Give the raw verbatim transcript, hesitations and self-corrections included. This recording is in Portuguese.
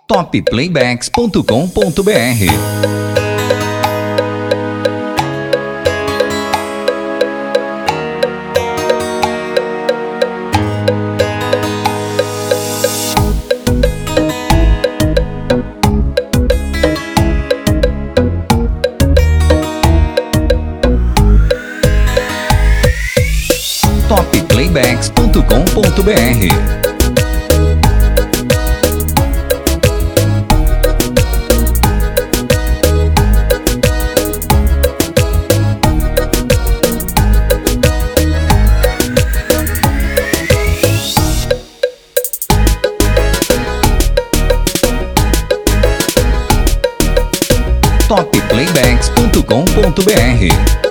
top playbacks ponto com ponto br. top playbacks ponto com ponto br. top playbacks ponto com ponto br.